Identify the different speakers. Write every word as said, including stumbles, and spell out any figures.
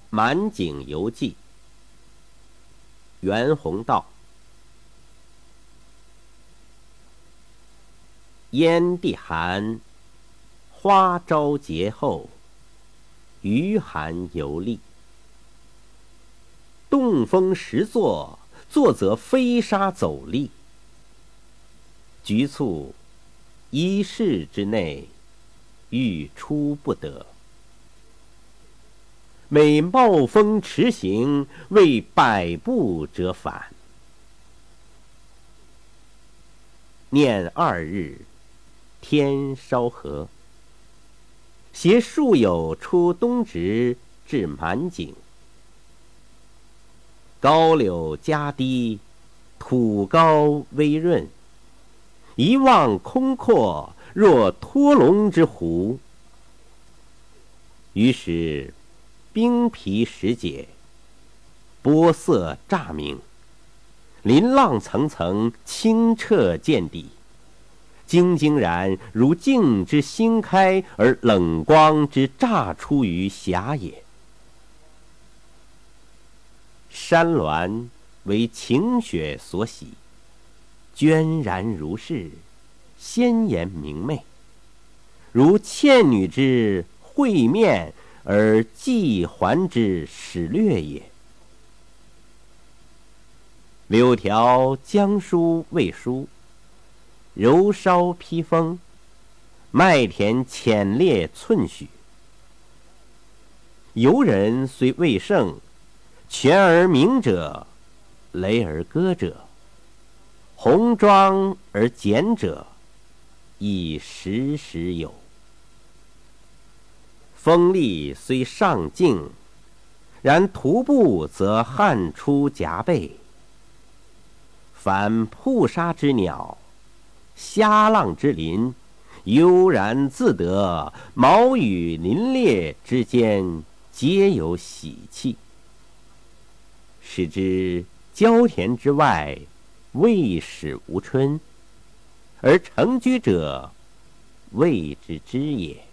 Speaker 1: 满景游记，袁宏道。烟地寒，花朝节后，余寒游历。洞峰石作，作则飞沙走砾。局促一室之内，欲出不得。每冒风驰行，为百步折返。念二日，天稍和，携数友出东直，至满景。高柳夹低，土高微润，一望空阔，若托龙之湖。于是冰皮石解，波色乍明，鳞浪层层，清澈见底，晶晶然如镜之新开，而冷光之乍出于峡也。山峦为晴雪所洗，娟然如是，鲜艳明媚，如倩女之会面而髻环之始略也。柳条将疏未疏，柔稍披风，麦田浅裂寸许。游人虽未胜，泉而明者，雷而歌者，红妆而简者，亦时时有。风力虽上劲，然徒步则汗出夹背。凡瀑沙之鸟，虾浪之林，悠然自得，毛与林列之间，皆有喜气。使之郊田之外，未始无春，而成居者谓之知也。